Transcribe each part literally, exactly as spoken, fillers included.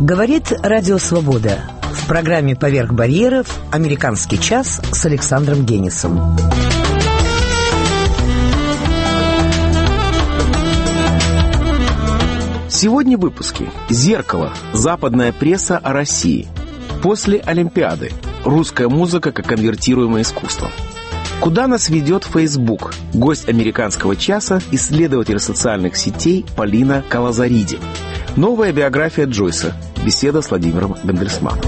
Говорит Радио Свобода. В программе «Поверх барьеров» «Американский час» с Александром Генисом. Сегодня в выпуске. «Зеркало. Западная пресса о России». После Олимпиады. Русская музыка как конвертируемое искусство. Куда нас ведет Facebook? Гость «Американского часа» – исследователь социальных сетей Полина Калазариди. Новая биография Джойса. Беседа с Владимиром Бендельсманом.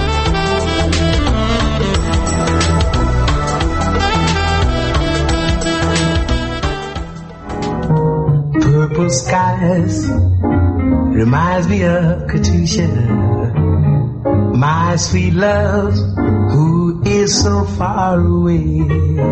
Purple skies reminds me of Katusha, my sweet love, who is so far away.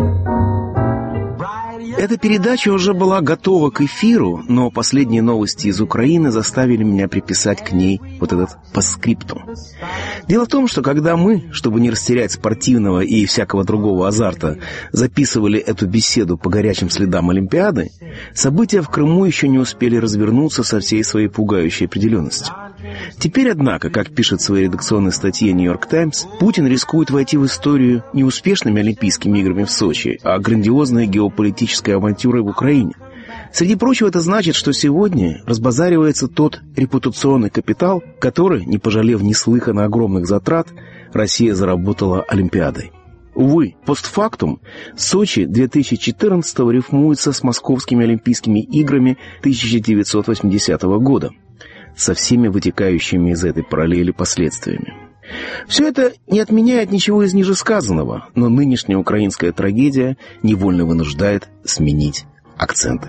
Эта передача уже была готова к эфиру, но последние новости из Украины заставили меня приписать к ней вот этот постскриптум. Дело в том, что когда мы, чтобы не растерять спортивного и всякого другого азарта, записывали эту беседу по горячим следам Олимпиады, события в Крыму еще не успели развернуться со всей своей пугающей определенностью. Теперь, однако, как пишет в своей редакционной статье «Нью-Йорк Таймс», Путин рискует войти в историю не успешными Олимпийскими играми в Сочи, а грандиозной геополитической авантюрой в Украине. Среди прочего, это значит, что сегодня разбазаривается тот репутационный капитал, который, не пожалев неслыханно огромных затрат, Россия заработала Олимпиадой. Увы, постфактум, Сочи две тысячи четырнадцатого рифмуется с московскими Олимпийскими играми тысяча девятьсот восьмидесятого года, со всеми вытекающими из этой параллели последствиями. Все это не отменяет ничего из нижесказанного, но нынешняя украинская трагедия невольно вынуждает сменить акценты.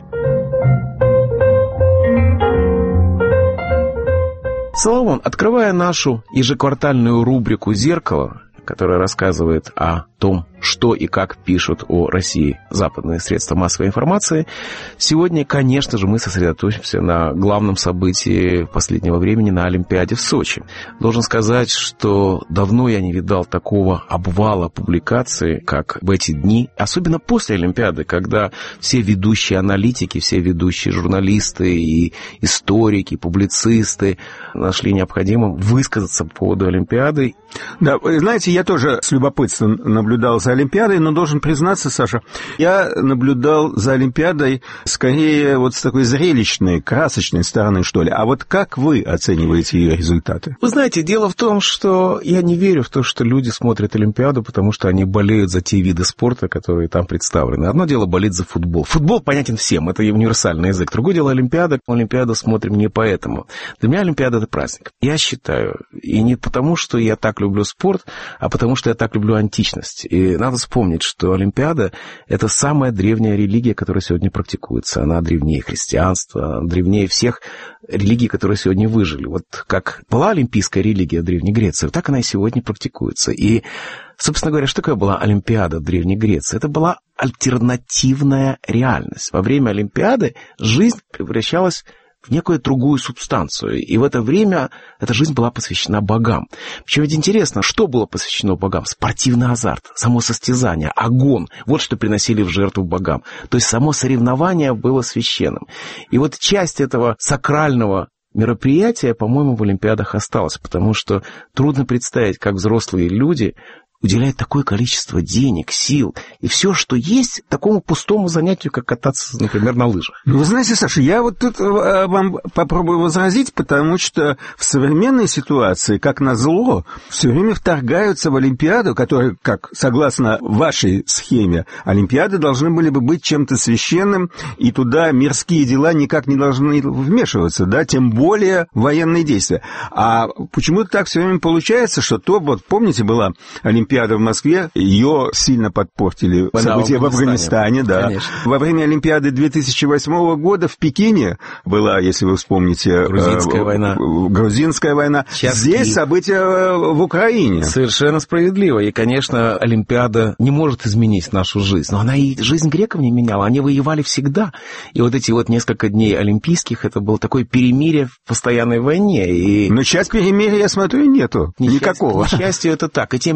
Соломон, открывая нашу ежеквартальную рубрику «Зеркало», которая рассказывает о том, что и как пишут о России западные средства массовой информации, сегодня, конечно же, мы сосредоточимся на главном событии последнего времени, на Олимпиаде в Сочи. Должен сказать, что давно я не видал такого обвала публикаций, как в эти дни, особенно после Олимпиады, когда все ведущие аналитики, все ведущие журналисты и историки, публицисты нашли необходимым высказаться по поводу Олимпиады. Да, знаете, я тоже с любопытством наблюдал за Олимпиадой, но должен признаться, Саша, я наблюдал за Олимпиадой скорее вот с такой зрелищной, красочной стороны, что ли. А вот как вы оцениваете ее результаты? Вы знаете, дело в том, что я не верю в то, что люди смотрят Олимпиаду, потому что они болеют за те виды спорта, которые там представлены. Одно дело болеть за футбол. Футбол понятен всем, это универсальный язык. Другое дело Олимпиада. Олимпиаду смотрим не поэтому. Для меня Олимпиада — это праздник. Я считаю, и не потому, что я так люблю спорт, а потому что я так люблю античность. И надо вспомнить, что Олимпиада — это самая древняя религия, которая сегодня практикуется. Она древнее христианства, древнее всех религий, которые сегодня выжили. Вот как была олимпийская религия в Древней Греции, так она и сегодня практикуется. И, собственно говоря, что такое была Олимпиада в Древней Греции? Это была альтернативная реальность. Во время Олимпиады жизнь превращалась в некую другую субстанцию. И в это время эта жизнь была посвящена богам. Причем ведь интересно, что было посвящено богам? Спортивный азарт, само состязание, огонь. Вот что приносили в жертву богам. То есть само соревнование было священным. И вот часть этого сакрального мероприятия, по-моему, в Олимпиадах осталась. Потому что трудно представить, как взрослые люди уделяет такое количество денег, сил и все, что есть, такому пустому занятию, как кататься, например, на лыжах. Ну, вы знаете, Саша, я вот тут вам попробую возразить, потому что в современной ситуации, как назло, все время вторгаются в Олимпиаду, которая, как согласно вашей схеме, Олимпиады должны были бы быть чем-то священным, и туда мирские дела никак не должны вмешиваться, да, тем более военные действия. А почему-то так все время получается, что то, вот помните, была Олимпиада в Москве, ее сильно подпортили Война события в Афганистане. В Афганистане, да. Конечно. Во время Олимпиады две тысячи восьмого года в Пекине была, если вы вспомните, Грузинская э, война. Грузинская война. Сейчас Здесь и... события в Украине. Совершенно справедливо. И, конечно, Олимпиада не может изменить нашу жизнь. Но она и жизнь греков не меняла. Они воевали всегда. И вот эти вот несколько дней олимпийских, это было такое перемирие в постоянной войне. И... Но сейчас перемирия, я смотрю, нету. К Никакого. К счастью, это так. И тем не менее,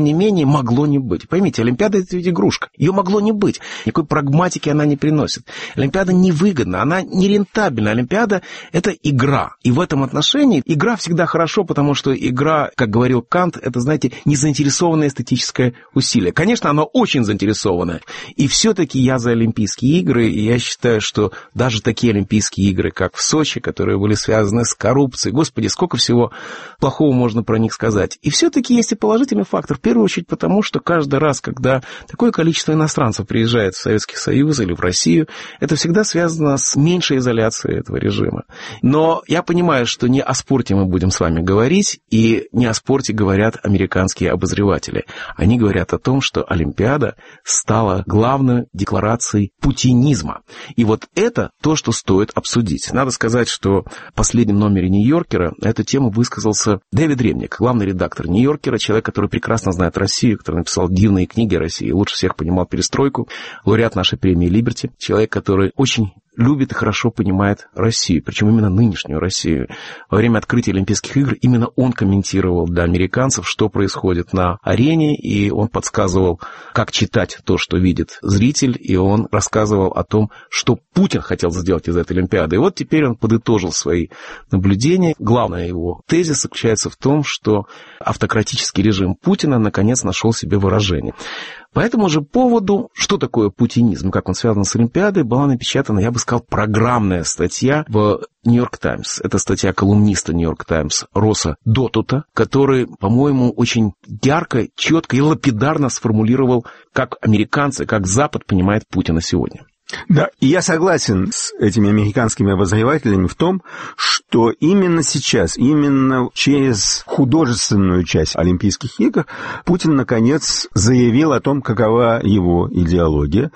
могло не быть. Поймите, Олимпиада — это ведь игрушка. Ее могло не быть. Никакой прагматики она не приносит. Олимпиада невыгодна, она нерентабельна. Олимпиада — это игра. И в этом отношении игра всегда хорошо, потому что игра, как говорил Кант, это, знаете, незаинтересованное эстетическое усилие. Конечно, оно очень заинтересованное. И все-таки я за Олимпийские игры, и я считаю, что даже такие Олимпийские игры, как в Сочи, которые были связаны с коррупцией, господи, сколько всего плохого можно про них сказать. И все-таки есть и положительный фактор, в первую очередь потому, что каждый раз, когда такое количество иностранцев приезжает в Советский Союз или в Россию, это всегда связано с меньшей изоляцией этого режима. Но я понимаю, что не о спорте мы будем с вами говорить, и не о спорте говорят американские обозреватели. Они говорят о том, что Олимпиада стала главной декларацией путинизма. И вот это то, что стоит обсудить. Надо сказать, что в последнем номере «Нью-Йоркера» на эту тему высказался Дэвид Ремник, главный редактор «Нью-Йоркера», человек, который прекрасно знает Россию, который написал дивные книги о России, лучше всех понимал перестройку, лауреат нашей премии «Либерти», человек, который очень любит и хорошо понимает Россию, причем именно нынешнюю Россию. Во время открытия Олимпийских игр именно он комментировал для американцев, что происходит на арене, и он подсказывал, как читать то, что видит зритель, и он рассказывал о том, что Путин хотел сделать из этой Олимпиады. И вот теперь он подытожил свои наблюдения. Главный его тезис заключается в том, что автократический режим Путина наконец нашел себе выражение. По этому же поводу, что такое путинизм, как он связан с Олимпиадой, была напечатана, я бы сказал, программная статья в «Нью-Йорк Таймс». Это статья колумниста «Нью-Йорк Таймс» Росса Дотута, который, по-моему, очень ярко, четко и лапидарно сформулировал, как американцы, как Запад понимает Путина сегодня. Да, и я согласен с этими американскими обозревателями в том, что именно сейчас, именно через художественную часть Олимпийских игр Путин, наконец, заявил о том, какова его идеология,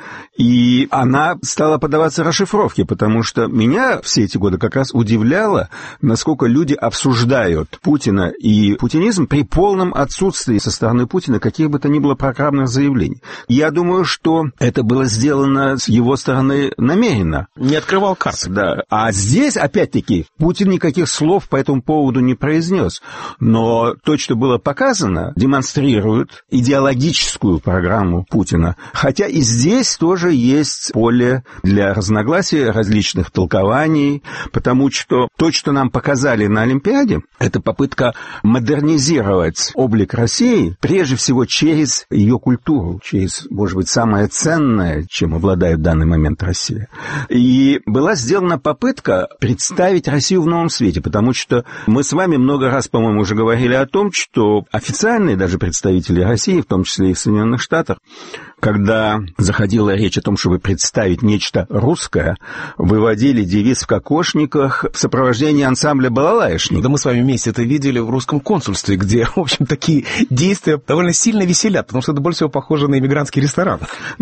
и она стала поддаваться расшифровке, потому что меня все эти годы как раз удивляло, насколько люди обсуждают Путина и путинизм при полном отсутствии со стороны Путина каких бы то ни было программных заявлений. Я думаю, что это было сделано с его стороны намеренно. Не открывал карты. Да. А здесь, опять-таки, Путин никаких слов по этому поводу не произнес. Но то, что было показано, демонстрирует идеологическую программу Путина. Хотя и здесь тоже есть поле для разногласий, различных толкований, потому что то, что нам показали на Олимпиаде, это попытка модернизировать облик России, прежде всего через ее культуру, через, может быть, самое ценное, чем обладает в данный момент Россия. И была сделана попытка представить Россию в новом свете, потому что мы с вами много раз, по-моему, уже говорили о том, что официальные даже представители России, в том числе и в Соединенных Штатах, когда заходила речь о том, чтобы представить нечто русское, выводили девиз в кокошниках в сопровождении ансамбля балалаишников. Да мы с вами вместе это видели в русском консульстве, где, в общем, такие действия довольно сильно веселят, потому что это больше всего похоже на иммигрантский ресторан.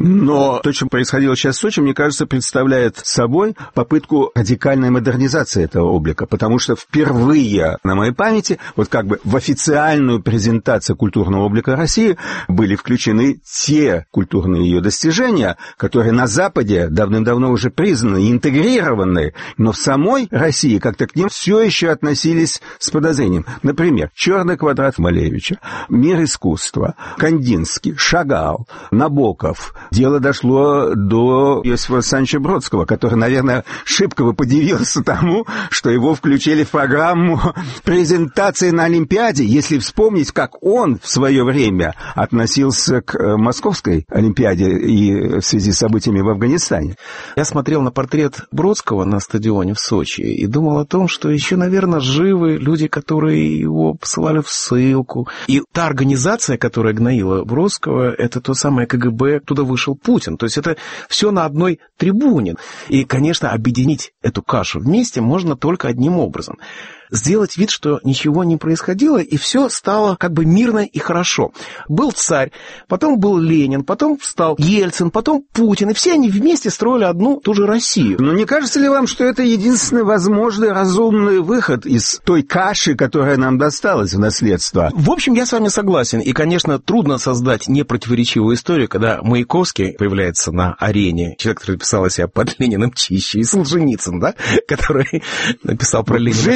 Но то, что происходило сейчас в Сочи, мне кажется, представляет собой попытку радикальной модернизации этого облика, потому что впервые на моей памяти, вот как бы в официальную презентацию культурного облика России были включены те культурные ее достижения, которые на Западе давным-давно уже признаны и интегрированы, но в самой России как-то к ним все еще относились с подозрением. Например, «Черный квадрат» Малевича, «Мир искусства», Кандинский, Шагал, Набоков. Дело дошло до Иосифа Александровича Бродского, который, наверное, шибко бы подивился тому, что его включили в программу презентации на Олимпиаде, если вспомнить, как он в свое время относился к Московской Олимпиаде и в связи с событиями в Афганистане. Я смотрел на портрет Бродского на стадионе в Сочи и думал о том, что еще, наверное, живы люди, которые его посылали в ссылку. И та организация, которая гноила Бродского, это то самое КГБ, туда вышел Путин. То есть это все на одной трибуне. И, конечно, объединить эту кашу вместе можно только одним образом. Сделать вид, что ничего не происходило, и все стало как бы мирно и хорошо. Был царь, потом был Ленин, потом встал Ельцин, потом Путин, и все они вместе строили одну ту же Россию. Но не кажется ли вам, что это единственный возможный разумный выход из той каши, которая нам досталась в наследство? В общем, я с вами согласен, и, конечно, трудно создать непротиворечивую историю, когда Маяковский появляется на арене, человек, который писал о себе под Лениным чище, и Солженицын, да, который написал про Ленина. В жизни они, наверное,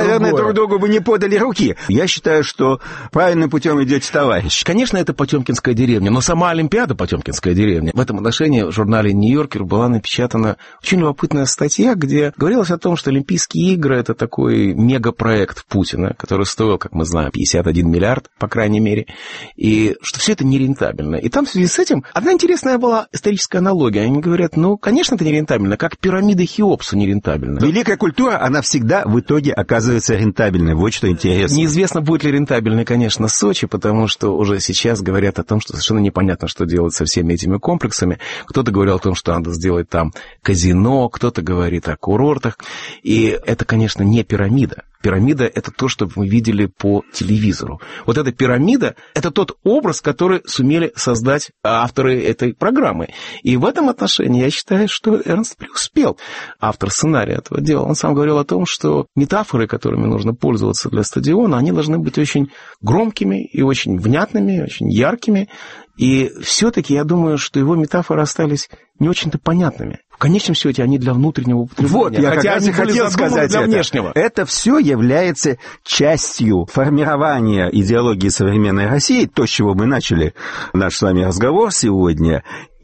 наверное, другое. друг другу бы не подали руки. Я считаю, что правильным путем идете, товарищ. Конечно, это Потемкинская деревня, но сама Олимпиада Потемкинская деревня. В этом отношении в журнале «Нью-Йоркер» была напечатана очень любопытная статья, где говорилось о том, что Олимпийские игры – это такой мегапроект Путина, который стоил, как мы знаем, пятьдесят один миллиард, по крайней мере, и что все это нерентабельно. И там в связи с этим одна интересная была историческая аналогия. Они говорят, ну, конечно, это нерентабельно, как пирамида Хеопса нерентабельна. Великая культура, она всегда в итоге оказывается рентабельной. Вот что интересно. Неизвестно, будет ли рентабельной, конечно, Сочи, потому что уже сейчас говорят о том, что совершенно непонятно, что делать со всеми этими комплексами. Кто-то говорил о том, что надо сделать там казино, кто-то говорит о курортах. И это, конечно, не пирамида. Пирамида – это то, что мы видели по телевизору. Вот эта пирамида – это тот образ, который сумели создать авторы этой программы. И в этом отношении я считаю, что Эрнст преуспел, автор сценария этого дела. Он сам говорил о том, что метафоры, которыми нужно пользоваться для стадиона, они должны быть очень громкими и очень внятными, очень яркими. И все-таки я думаю, что его метафоры остались не очень-то понятными. В конечном счете они для внутреннего употребления. Вот, я хотя как раз они и хотел сказать для это. внешнего. Это все является частью формирования идеологии современной России, то, с чего мы начали наш с вами разговор сегодня.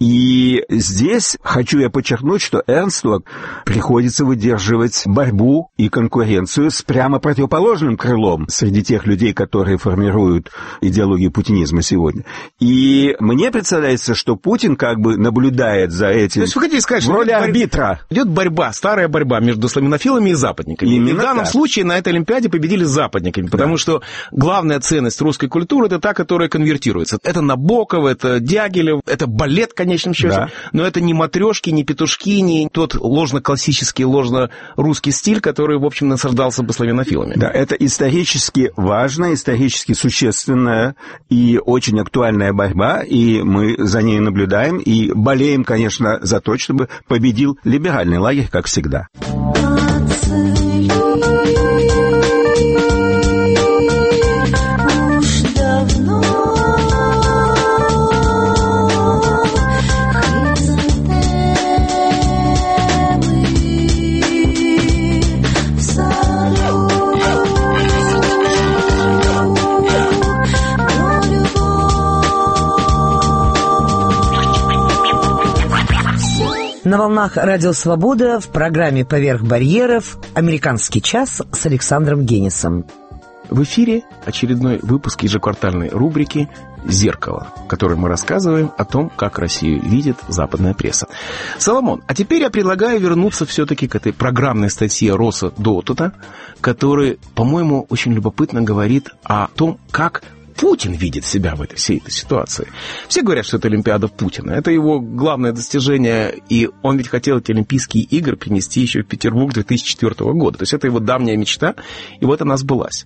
И здесь хочу я подчеркнуть, что Эрнсту приходится выдерживать борьбу и конкуренцию с прямо противоположным крылом среди тех людей, которые формируют идеологию путинизма сегодня. И мне представляется, что Путин как бы наблюдает за этим. То есть вы хотите сказать, в что роли идет арбитра. Идет борьба, старая борьба между славянофилами и западниками. Именно и в данном так. случае на этой Олимпиаде победили западниками, потому Да. что главная ценность русской культуры – это та, которая конвертируется. Это Набоков, это Дягилев, это балет, конечно. В конечном счете, Да. но это не матрешки, не петушки, не тот ложно-классический, ложно-русский стиль, который, в общем, насаждался бы славянофилами. Да, это исторически важная, исторически существенная и очень актуальная борьба, и мы за ней наблюдаем, и болеем, конечно, за то, чтобы победил либеральный лагерь, как всегда. На волнах Радио Свобода в программе «Поверх барьеров» «Американский час» с Александром Генисом. В эфире очередной выпуск ежеквартальной рубрики «Зеркало», в которой мы рассказываем о том, как Россию видит западная пресса. Соломон, а теперь я предлагаю вернуться все-таки к этой программной статье Росса Дотута, который, по-моему, очень любопытно говорит о том, как Путин видит себя в этой, всей этой ситуации. Все говорят, что это Олимпиада Путина. Это его главное достижение, и он ведь хотел эти Олимпийские игры принести еще в Петербург две тысячи четвёртого года. То есть это его давняя мечта, и вот она сбылась.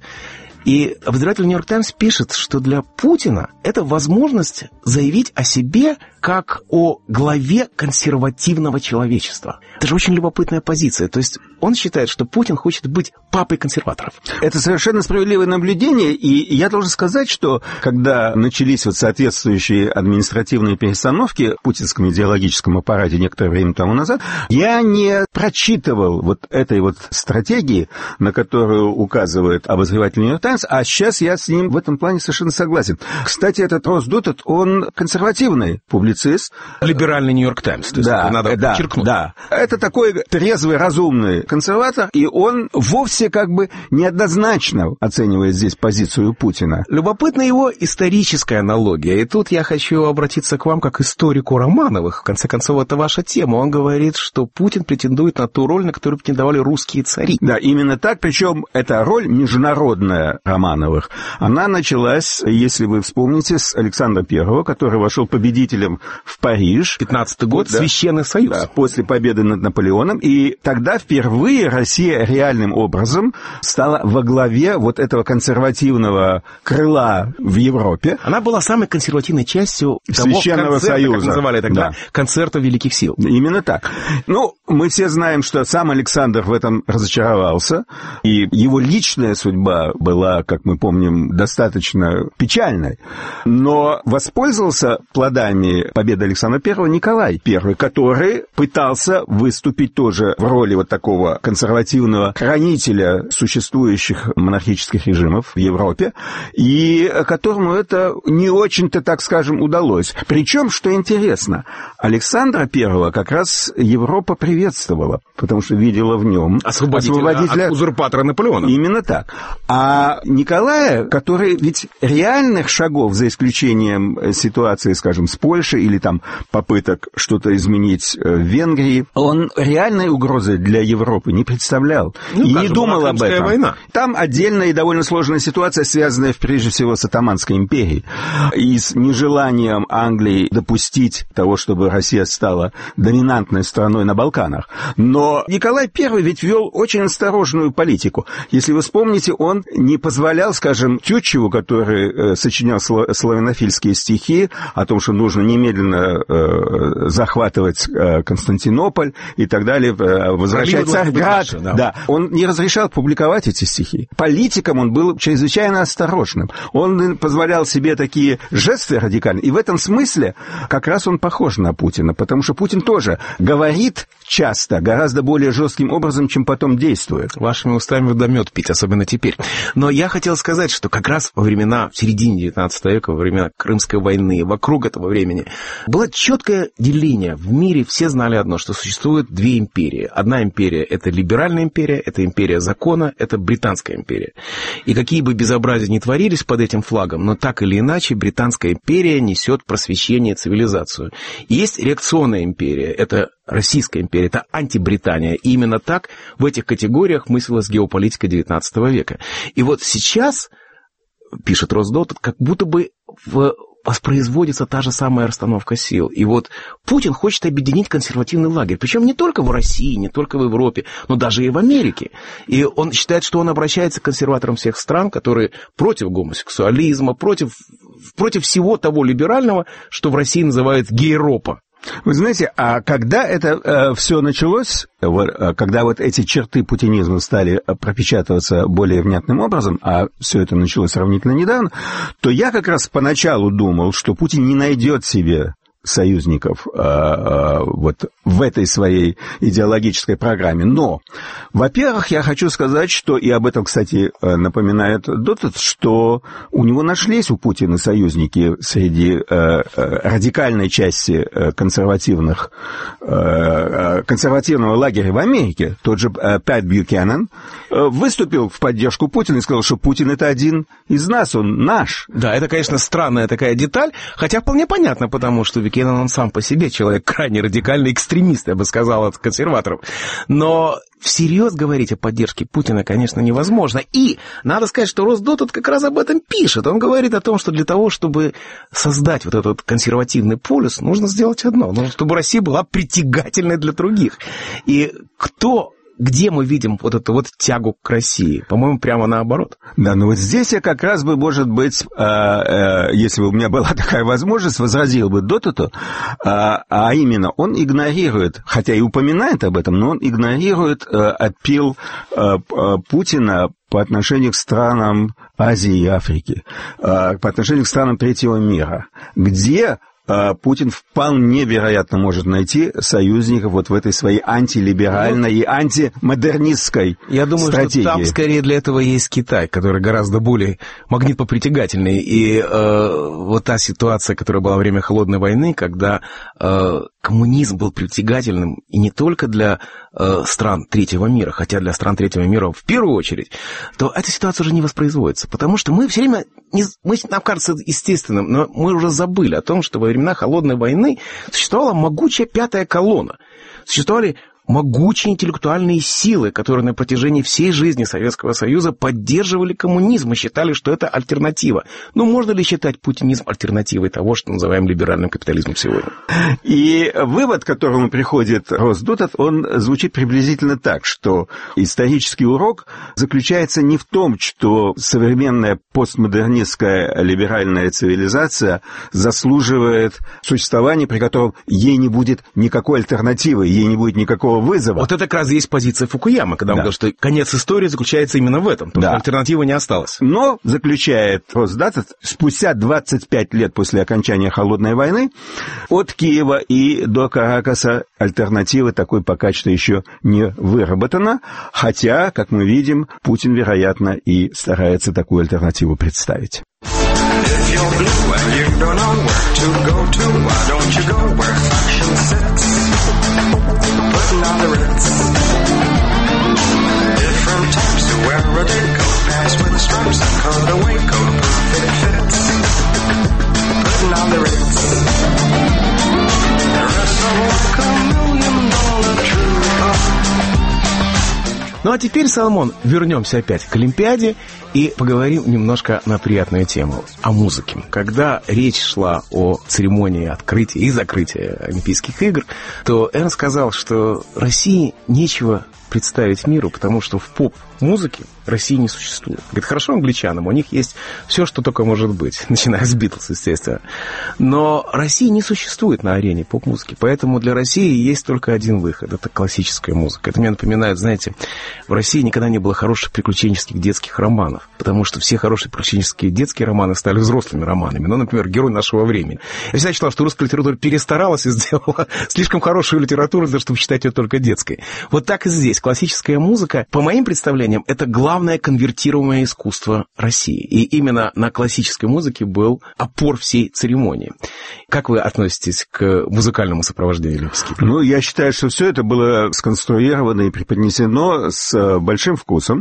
И обозреватель «Нью-Йорк Таймс» пишет, что для Путина это возможность заявить о себе как о главе консервативного человечества. Это же очень любопытная позиция. То есть он считает, что Путин хочет быть папой консерваторов. Это совершенно справедливое наблюдение, и я должен сказать, что когда начались вот соответствующие административные перестановки в путинском идеологическом аппарате некоторое время тому назад, я не прочитывал вот этой вот стратегии, на которую указывает обозреватель «Нью-Йорк Таймс», а сейчас я с ним в этом плане совершенно согласен. Кстати, этот Росс Дотут, он консервативный публицист. Либеральный «Нью-Йорк Таймс», то есть да, надо да, подчеркнуть. Да, это такой трезвый, разумный консерватор, и он вовсе как бы неоднозначно оценивает здесь позицию Путина. Любопытна его историческая аналогия, и тут я хочу обратиться к вам как историку Романовых. В конце концов, это ваша тема. Он говорит, что Путин претендует на ту роль, на которую претендовали русские цари. Да, именно так, причем эта роль международная Романовых, она началась, если вы вспомните, с Александра Первого, который вошел победителем в Париж. пятнадцатый год, да, Священный Союз. Да, после победы над Наполеоном. И тогда впервые Россия реальным образом стала во главе вот этого консервативного крыла в Европе. Она была самой консервативной частью того Священного концерта, Союза, как называли тогда, да. концерта великих сил. Именно так. Ну, мы все знаем, что сам Александр в этом разочаровался, и его личная судьба была была, как мы помним, достаточно печальной. Но воспользовался плодами победы Александра Первого Николай Первый, который пытался выступить тоже в роли вот такого консервативного хранителя существующих монархических режимов в Европе, и которому это не очень-то, так скажем, удалось. Причем, что интересно, Александра Первого как раз Европа приветствовала, потому что видела в нем освободителя, освободителя... от узурпатора Наполеона. Именно так. А Николая, который ведь реальных шагов, за исключением ситуации, скажем, с Польшей или там попыток что-то изменить в Венгрии, он реальной угрозы для Европы не представлял. Ну, и не думал об этом. Война. Там отдельная и довольно сложная ситуация, связанная прежде всего с Оттоманской империей и с нежеланием Англии допустить того, чтобы Россия стала доминантной страной на Балканах. Но Николай Первый ведь вел очень осторожную политику. Если вы вспомните, он не позволял, скажем, Тютчеву, который э, сочинял сло- славянофильские стихи о том, что нужно немедленно э, захватывать э, Константинополь и так далее, э, возвращать Царьград. Да. Да. Он не разрешал публиковать эти стихи. Политиком он был чрезвычайно осторожным. Он позволял себе такие жесты радикальные. И в этом смысле как раз он похож на Путина, потому что Путин тоже говорит часто, гораздо более жестким образом, чем потом действует. Вашими устами да мед пить, особенно теперь. Но я хотел сказать, что как раз во времена, в середине девятнадцатого века, во времена Крымской войны, вокруг этого времени, было четкое деление. В мире все знали одно, что существует две империи. Одна империя – это либеральная империя, это империя закона, это Британская империя. И какие бы безобразия ни творились под этим флагом, но так или иначе Британская империя несет просвещение и цивилизацию. И есть реакционная империя, это Российская империя, это антибритания. И именно так в этих категориях мыслилась геополитика девятнадцатого века. И вот сейчас, пишет Росдот, как будто бы в... воспроизводится та же самая расстановка сил. И вот Путин хочет объединить консервативный лагерь. Причем не только в России, не только в Европе, но даже и в Америке. И он считает, что он обращается к консерваторам всех стран, которые против гомосексуализма, против, против всего того либерального, что в России называют гейропа. Вы знаете, а когда это э, все началось, вот, когда вот эти черты путинизма стали пропечатываться более внятным образом, а все это началось сравнительно недавно, то я как раз поначалу думал, что Путин не найдет себе союзников э, э, вот в этой своей идеологической программе. Но, во-первых, я хочу сказать, что, и об этом, кстати, напоминает Дотт, что у него нашлись у Путина союзники среди э, э, радикальной части э, консервативных, э, консервативного лагеря в Америке. Тот же э, Пэт Бьюкенен э, выступил в поддержку Путина и сказал, что Путин это один из нас, он наш. Да, это, конечно, странная такая деталь, хотя вполне понятно, потому что Бьюкенен, он сам по себе человек крайне радикальный экстремист, я бы сказал, от консерваторов. Но всерьез говорить о поддержке Путина, конечно, невозможно. И надо сказать, что Росдот как раз об этом пишет. Он говорит о том, что для того, чтобы создать вот этот консервативный полюс, нужно сделать одно, ну, чтобы Россия была притягательной для других. И кто... Где мы видим вот эту вот тягу к России? По-моему, прямо наоборот. Да, ну вот здесь я как раз бы, может быть, э, э, если бы у меня была такая возможность, возразил бы Дотту, э, а именно он игнорирует, хотя и упоминает об этом, но он игнорирует э, аппил э, Путина по отношению к странам Азии и Африки, э, по отношению к странам третьего мира, где... Путин вполне вероятно может найти союзников вот в этой своей антилиберальной и антимодернистской Я думаю, стратегии. Что там скорее для этого есть Китай, который гораздо более магнитопритягательный. И э, вот та ситуация, которая была во время Холодной войны, когда э, коммунизм был притягательным и не только для э, стран третьего мира, хотя для стран третьего мира в первую очередь, то эта ситуация уже не воспроизводится. Потому что мы все время, не, мы, нам кажется естественным, но мы уже забыли о том, что во времена Холодной войны существовала могучая пятая колонна. Существовали могучие интеллектуальные силы, которые на протяжении всей жизни Советского Союза поддерживали коммунизм и считали, что это альтернатива. Но можно ли считать путинизм альтернативой того, что называем либеральным капитализмом сегодня? И вывод, к которому приходит Росдот, он звучит приблизительно так, что исторический урок заключается не в том, что современная постмодернистская либеральная цивилизация заслуживает существования, при котором ей не будет никакой альтернативы, ей не будет никакого никакого вызова. Вот это как раз есть позиция Фукуямы, когда он да. говорил, что конец истории заключается именно в этом, потому да. что альтернативы не осталось. Но, заключает Росдата, спустя двадцать пять лет после окончания Холодной войны, от Киева и до Каракаса альтернативы такой пока что еще не выработана, хотя, как мы видим, Путин, вероятно, и старается такую альтернативу представить. If you're blue and you don't know where to go to, why don't you go where fashion sits? Putting on the Ritz. Different types to wear a day coat, pants with stripes and cutaway coat, perfect fits. Putting on the Ritz. The rest of like a million dollar trooper. Ну а теперь, Соломон, вернемся опять к Олимпиаде и поговорим немножко на приятную тему, о музыке. Когда речь шла о церемонии открытия и закрытия Олимпийских игр, то Эрн сказал, что России нечего представить миру, потому что в поп-музыке России не существует. Говорит, хорошо англичанам, у них есть все, что только может быть, начиная с Битлз, естественно. Но России не существует на арене поп-музыки, поэтому для России есть только один выход, это классическая музыка. Это мне напоминает, знаете, в России никогда не было хороших приключенческих детских романов, потому что все хорошие приключенческие детские романы стали взрослыми романами. Ну, например, «Герой нашего времени». Я всегда считал, что русская литература перестаралась и сделала слишком хорошую литературу, для того, чтобы считать ее только детской. Вот так и здесь. Классическая музыка, по моим представлениям, это главное конвертируемое искусство России. И именно на классической музыке был опор всей церемонии. Как вы относитесь к музыкальному сопровождению Олимпийских игр? Ну, я считаю, что все это было сконструировано и преподнесено с большим вкусом.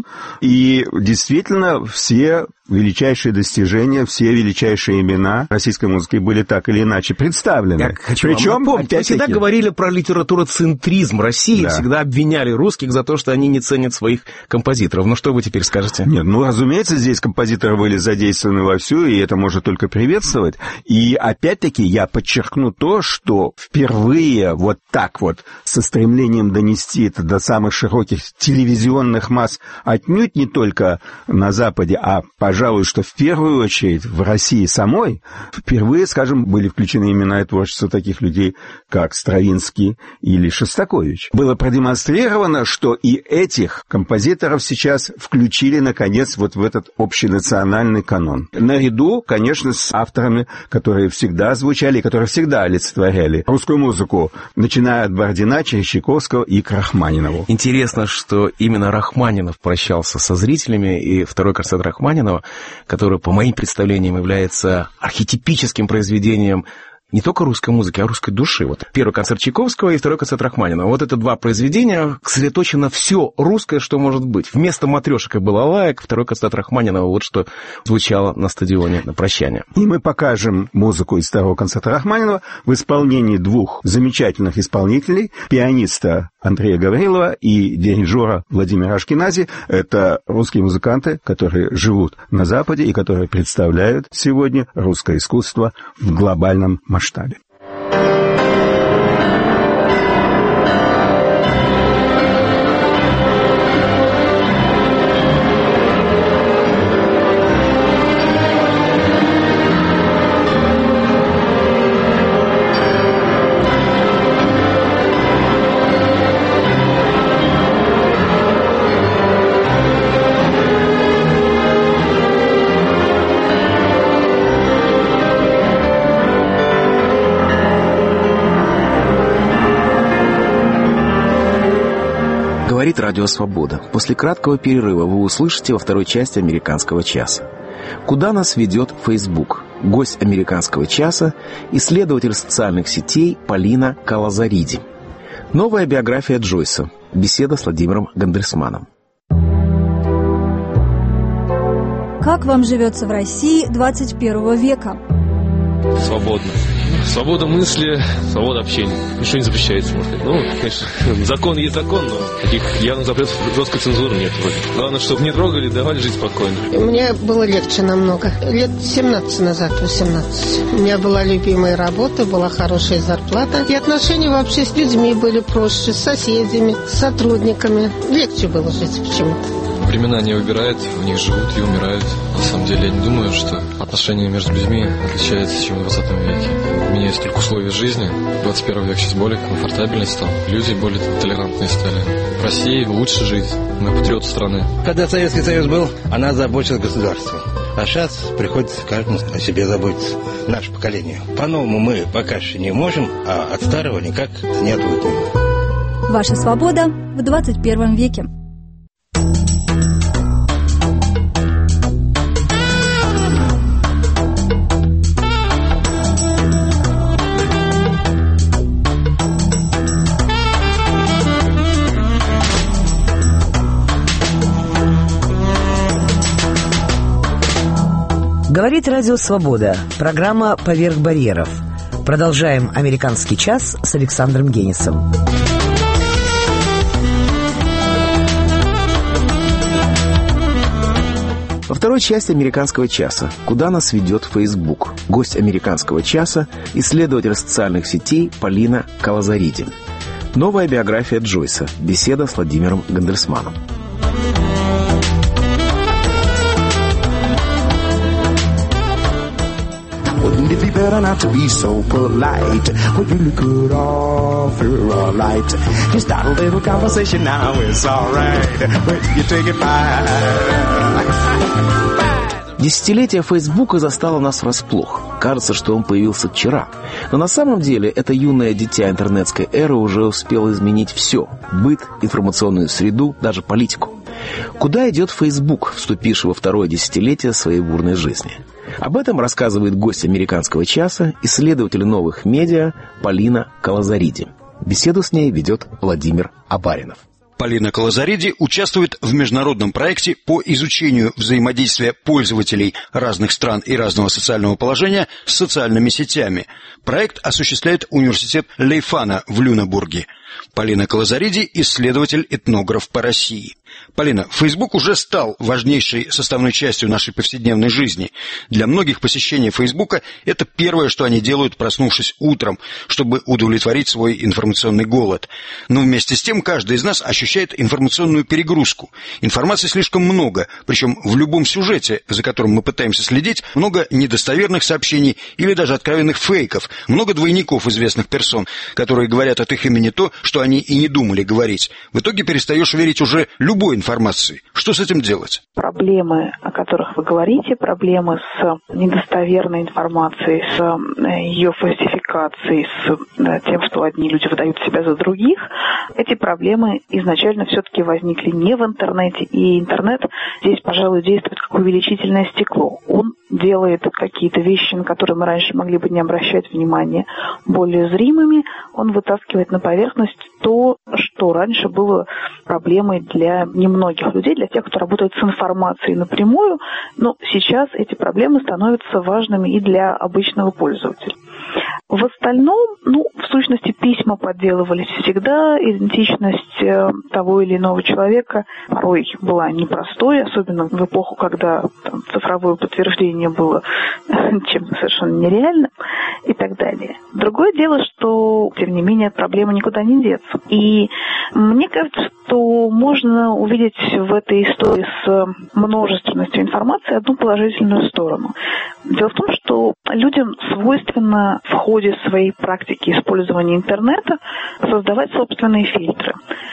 И действительно, все величайшие достижения, все величайшие имена российской музыки были так или иначе представлены. Я хочу Причем, вам напомнить, вы всегда говорили про литературоцентризм России, да. всегда обвиняли русских за то, что они не ценят своих композиторов. Ну, что вы теперь скажете? Нет, ну, разумеется, здесь композиторы были задействованы вовсю, и это можно только приветствовать. И, опять-таки, я подчеркну то, что впервые вот так вот, со стремлением донести это до самых широких телевизионных масс, отнюдь не только на Западе, а, пожалуй, что в первую очередь в России самой, впервые, скажем, были включены имена и творчество таких людей, как Стравинский или Шостакович. Было продемонстрировано, что и этих композиторов сейчас включили, наконец, вот в этот общенациональный канон. Наряду, конечно, с авторами, которые всегда звучали, которые всегда олицетворяли русскую музыку, начиная от Бородина, через Чайковского и к Рахманинову. Интересно, что именно Рахманинов прощался со зрителями, и второй концерт Рахманинова, который, по моим представлениям, является архетипическим произведением не только русской музыки, а русской души. Вот первый концерт Чайковского и второй концерт Рахманинова. Вот это два произведения, сосредоточено все русское, что может быть. Вместо матрешек и балалаек второй концерт Рахманинова, вот что звучало на стадионе на прощание. И мы покажем музыку из второго концерта Рахманинова в исполнении двух замечательных исполнителей, пианиста Андрея Гаврилова и дирижера Владимира Ашкенази. Это русские музыканты, которые живут на Западе и которые представляют сегодня русское искусство в глобальном масштабе. Говорит Радио Свобода. После краткого перерыва вы услышите во второй части «Американского часа». Куда нас ведет Facebook? Гость «Американского часа» – исследователь социальных сетей Полина Калазариди. Новая биография Джойса. Беседа с Владимиром Гандерсманом. Как вам живется в России двадцать первого века? Свободно. Свобода мысли, свобода общения. Ничего не запрещается, можно сказать. Ну, конечно, закон есть закон, но таких явных запретов жесткой цензуры нет вроде. Главное, чтобы не трогали, давали жить спокойно. Мне было легче намного. Лет семнадцать назад, восемнадцать. У меня была любимая работа, была хорошая зарплата. И отношения вообще с людьми были проще, с соседями, с сотрудниками. Легче было жить почему-то. Времена не выбирают, в них живут и умирают. На самом деле я не думаю, что отношения между людьми отличаются, чем в двадцатом веке. Меняются только условия жизни. двадцать первый век сейчас более комфортабельный стал. Люди более толерантные стали. В России лучше жить. Мы патриоты страны. Когда Советский Союз был, она заботилась государством. А сейчас приходится каждому о себе заботиться. Наше поколение. По-новому мы пока что не можем, а от старого никак не отвыкнем. Ваша свобода в двадцать первом веке. Говорит Радио Свобода. Программа «Поверх барьеров». Продолжаем «Американский час» с Александром Генисом. Во второй части «Американского часа» «Куда нас ведет Facebook?» Гость «Американского часа» – исследователь социальных сетей Полина Колозариди. Новая биография Джойса. Беседа с Владимиром Гандельсманом. Wouldn't it be better not to be so polite? We really could offer a light. Just start a little conversation now, it's alright. When you take it back. Десятилетие Фейсбука застало нас врасплох. Кажется, что он появился вчера. Но на самом деле это юное дитя интернетской эры уже успело изменить все. Быт, информационную среду, даже политику. Куда идет Фейсбук, вступивший во второе десятилетие своей бурной жизни? Об этом рассказывает гость «Американского часа», исследователь новых медиа Полина Колозариди. Беседу с ней ведет Владимир Абаринов. Полина Колозариди участвует в международном проекте по изучению взаимодействия пользователей разных стран и разного социального положения с социальными сетями. Проект осуществляет университет Лейфана в Люнебурге. Полина Колозариди – исследователь-этнограф по России. Полина, Facebook уже стал важнейшей составной частью нашей повседневной жизни. Для многих посещение Фейсбука – это первое, что они делают, проснувшись утром, чтобы удовлетворить свой информационный голод. Но вместе с тем каждый из нас ощущает информационную перегрузку. Информации слишком много, причем в любом сюжете, за которым мы пытаемся следить, много недостоверных сообщений или даже откровенных фейков, много двойников известных персон, которые говорят от их имени то, что они и не думали говорить. В итоге перестаешь верить уже любой информации. Что с этим делать? Проблемы, о которых вы говорите, проблемы с недостоверной информацией, с ее фальсификацией, с тем, что одни люди выдают себя за других, эти проблемы изначально все-таки возникли не в интернете, и интернет здесь, пожалуй, действует как увеличительное стекло. Он делает какие-то вещи, на которые мы раньше могли бы не обращать внимания, более зримыми, он вытаскивает на поверхность то, что раньше было проблемой для немногих людей, для тех, кто работает с информацией напрямую, но сейчас эти проблемы становятся важными и для обычного пользователя. В остальном, ну, в сущности, письма подделывались всегда, идентичность э, того или иного человека порой была непростой, особенно в эпоху, когда там, цифровое подтверждение было чем-то совершенно нереальным и так далее. Другое дело, что, тем не менее, от проблемы никуда не деться. И мне кажется, что можно увидеть в этой истории с множественностью информации одну положительную сторону. Дело в том, что людям свойственно в ходе своей практики использования интернета создавать собственные фильтры.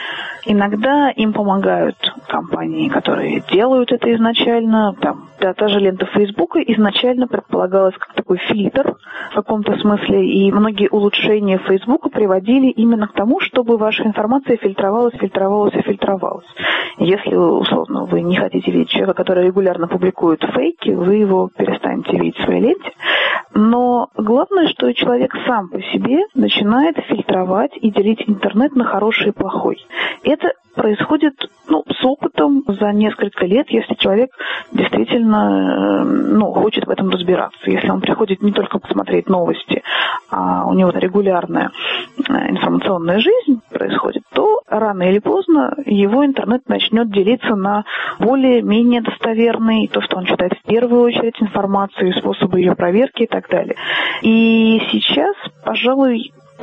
Иногда им помогают компании, которые делают это изначально. Там, да, та же лента Фейсбука изначально предполагалась как такой фильтр в каком-то смысле, и многие улучшения Фейсбука приводили именно к тому, чтобы ваша информация фильтровалась, фильтровалась и фильтровалась. Если, условно, вы не хотите видеть человека, который регулярно публикует фейки, вы его перестанете видеть в своей ленте. Но главное, что человек сам по себе начинает фильтровать и делить интернет на хороший и плохой. Это происходит, ну, с опытом за несколько лет, если человек действительно, ну, хочет в этом разбираться. Если он приходит не только посмотреть новости, а у него регулярная информационная жизнь происходит, то рано или поздно его интернет начнет делиться на более-менее достоверный, то, что он читает в первую очередь, информацию, способы ее проверки и так далее. И сейчас, пожалуй,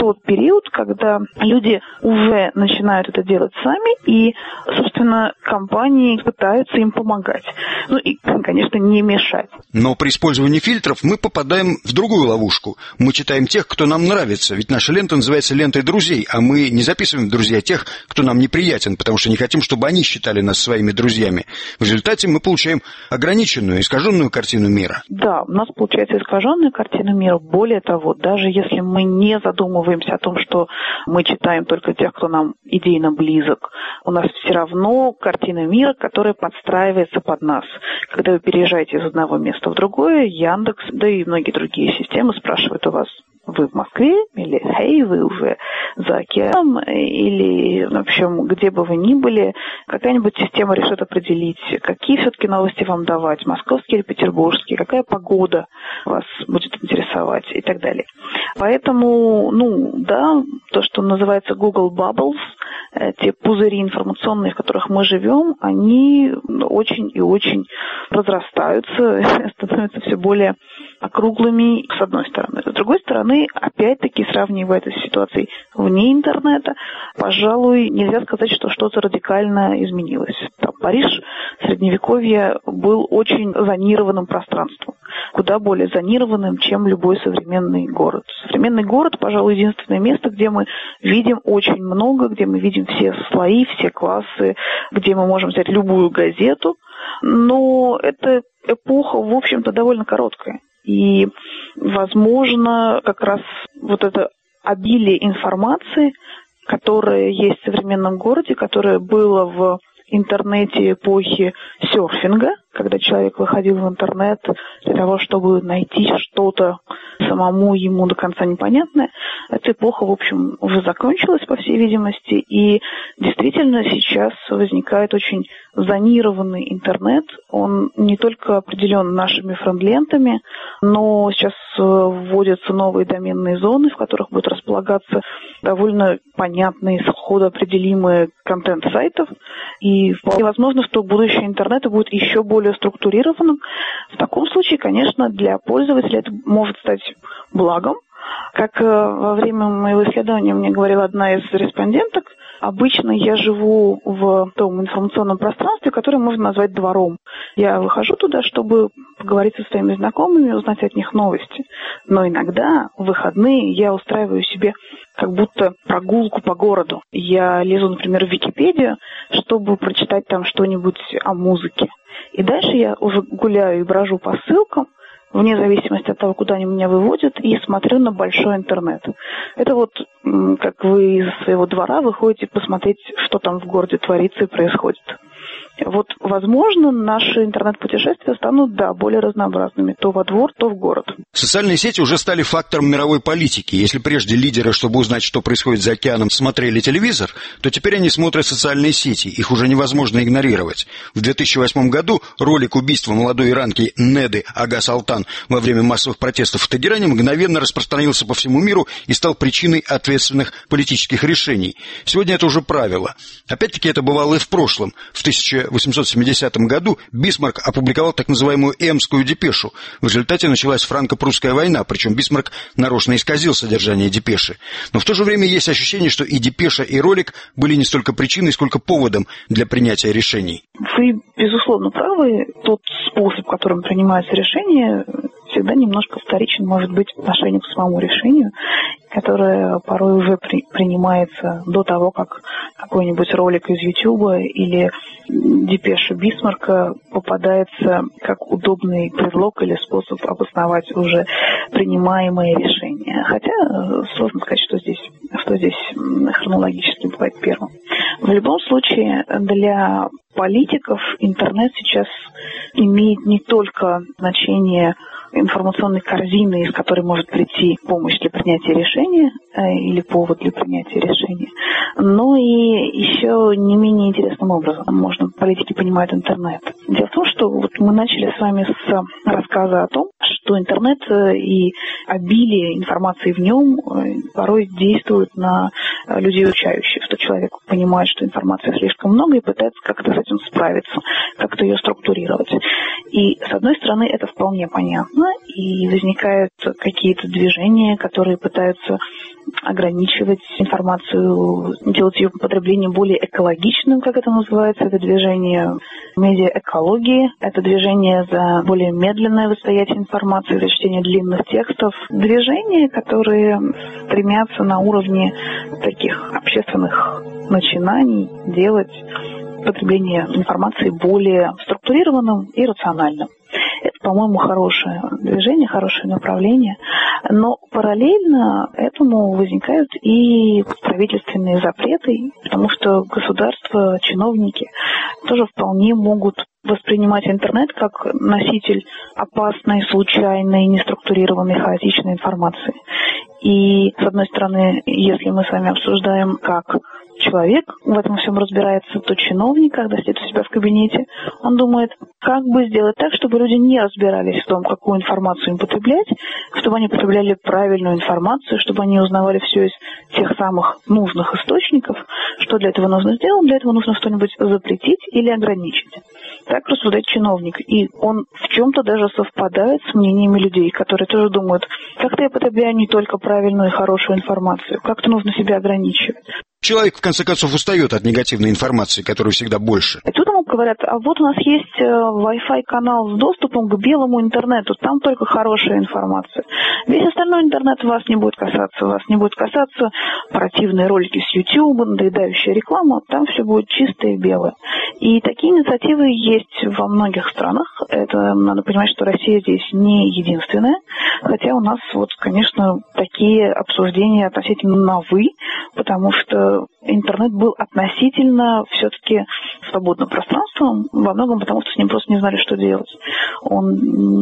тот период, когда люди уже начинают это делать сами, и, собственно, компании пытаются им помогать. Ну и, конечно, не мешать. Но при использовании фильтров мы попадаем в другую ловушку. Мы читаем тех, кто нам нравится, ведь наша лента называется лентой друзей, а мы не записываем в друзья тех, кто нам неприятен, потому что не хотим, чтобы они считали нас своими друзьями. В результате мы получаем ограниченную, искаженную картину мира. Да, у нас получается искаженная картина мира. Более того, даже если мы не задумываемся о том, что мы читаем только тех, кто нам идейно близок, у нас все равно картина мира, которая подстраивается под нас. Когда вы переезжаете из одного места в другое, Яндекс, да и многие другие системы спрашивают у вас: вы в Москве? Или «Хей, вы уже за океаном?» Или, в общем, где бы вы ни были, какая-нибудь система решит определить, какие все-таки новости вам давать, московские или петербургские, какая погода вас будет интересовать и так далее. Поэтому, ну, да, то, что называется Google Bubbles, те пузыри информационные, в которых мы живем, они очень и очень разрастаются, становятся все более округлыми, с одной стороны. С другой стороны, опять-таки, сравнивая это с ситуацией вне интернета, пожалуй, нельзя сказать, что что-то радикально изменилось. Там, Париж средневековья был очень зонированным пространством, куда более зонированным, чем любой современный город. Современный город, пожалуй, единственное место, где мы видим очень много, где мы видим все слои, все классы, где мы можем взять любую газету, но эта эпоха, в общем-то, довольно короткая. И, возможно, как раз вот это обилие информации, которое есть в современном городе, которое было в интернете эпохи серфинга, когда человек выходил в интернет для того, чтобы найти что-то самому ему до конца непонятное, эта эпоха, в общем, уже закончилась, по всей видимости, и действительно сейчас возникает очень зонированный интернет. Он не только определен нашими френдлентами, но сейчас вводятся новые доменные зоны, в которых будут располагаться довольно понятные, сходу определимые контент сайтов, и вполне возможно, что будущее интернета будет еще более структурированным. В таком случае, конечно, для пользователя это может стать благом. Как во время моего исследования мне говорила одна из респонденток, обычно я живу в том информационном пространстве, которое можно назвать двором. Я выхожу туда, чтобы поговорить со своими знакомыми, узнать от них новости. Но иногда в выходные я устраиваю себе как будто прогулку по городу. Я лезу, например, в Википедию, чтобы прочитать там что-нибудь о музыке. И дальше я уже гуляю и брожу по ссылкам, вне зависимости от того, куда они меня выводят, и смотрю на большой интернет. Это вот как вы из своего двора выходите посмотреть, что там в городе творится и происходит. Вот, возможно, наши интернет-путешествия станут, да, более разнообразными. То во двор, то в город. Социальные сети уже стали фактором мировой политики. Если прежде лидеры, чтобы узнать, что происходит за океаном, смотрели телевизор, то теперь они смотрят социальные сети. Их уже невозможно игнорировать. В две тысячи восьмом году ролик убийства молодой иранки Неды Ага Салтан во время массовых протестов в Тегеране мгновенно распространился по всему миру и стал причиной ответственных политических решений. Сегодня это уже правило. Опять-таки это бывало и в прошлом. В тысяча восемьсот семидесятом году Бисмарк опубликовал так называемую Эмскую депешу. В результате началась франко-прусская война, причем Бисмарк нарочно исказил содержание депеши. Но в то же время есть ощущение, что и депеша, и ролик были не столько причиной, сколько поводом для принятия решений. Вы, безусловно, правы. Тот способ, которым принимается решение, всегда немножко вторичен, может быть, по отношению к самому решению, которое порой уже при, принимается до того, как какой-нибудь ролик из Ютуба или депеша Бисмарка попадается как удобный предлог или способ обосновать уже принимаемые решения. Хотя сложно сказать, что здесь, что здесь хронологически бывает первым. В любом случае, для политиков интернет сейчас имеет не только значение информационной корзины, из которой может прийти помощь для принятия решения э, или повод для принятия решения, но и еще не менее интересным образом можно политики понимают интернет. Дело в том, что вот мы начали с вами с рассказа о том, что интернет и обилие информации в нем порой действуют на людей учающих, что человек понимает, что информации слишком много и пытается как-то с этим справиться, как-то ее структурировать. И, с одной стороны, это вполне понятно, и возникают какие-то движения, которые пытаются ограничивать информацию, делать ее потребление более экологичным, как это называется. Это движение медиаэкологии, это движение за более медленное восприятие информации, за чтение длинных текстов. Движения, которые стремятся на уровне таких общественных начинаний делать потребление информации более структурированным и рациональным. Это, по-моему, хорошее движение, хорошее направление. Но параллельно этому возникают и правительственные запреты, потому что государство, чиновники тоже вполне могут воспринимать интернет как носитель опасной, случайной, неструктурированной, хаотичной информации. И, с одной стороны, если мы с вами обсуждаем, как человек в этом всем разбирается, то чиновник, когда сидит у себя в кабинете, он думает, как бы сделать так, чтобы люди не разбирались в том, какую информацию им потреблять, чтобы они потребляли правильную информацию, чтобы они узнавали все из тех самых нужных источников. Что для этого нужно сделать? Для этого нужно что-нибудь запретить или ограничить. Так рассуждает чиновник. И он в чем-то даже совпадает с мнениями людей, которые тоже думают, как-то я потребляю не только правильную и хорошую информацию, как-то нужно себя ограничивать. Человек, в конце концов, устает от негативной информации, которой всегда больше. И тут ему говорят, а вот у нас есть Wi-Fi канал с доступом к белому интернету, там только хорошая информация. Весь остальной интернет вас не будет касаться, вас не будет касаться противные ролики с YouTube, надоедающая реклама, там все будет чистое и белое. И такие инициативы есть во многих странах. Это надо понимать, что Россия здесь не единственная, хотя у нас вот, конечно, такие обсуждения относительно на «вы», потому что интернет был относительно все-таки свободным пространством, во многом потому, что с ним просто не знали, что делать. Он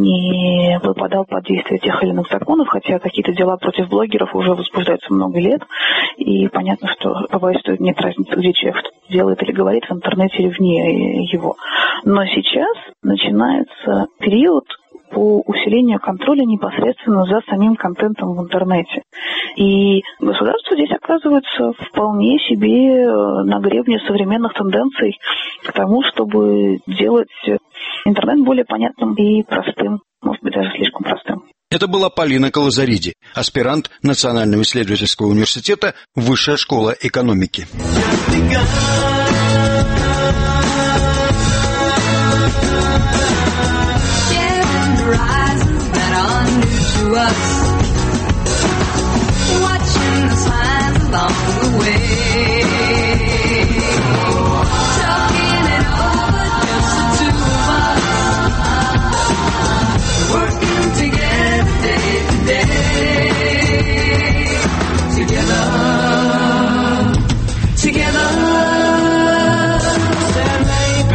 не попадал под действие тех или иных законов, хотя какие-то дела против блогеров уже возбуждаются много лет, и понятно, что бывает, что нет разницы, где человек что-то делает или говорит, в интернете или вне его. Но сейчас начинается период по усилению контроля непосредственно за самим контентом в интернете. И государство здесь оказывается вполне себе на гребне современных тенденций к тому, чтобы делать интернет более понятным и простым, может быть, даже слишком простым. Это была Полина Колозариди, аспирант Национального исследовательского университета, Высшая школа экономики. Watching the signs along the way, talking it over, just the two of us, working together day to day, together, together. Said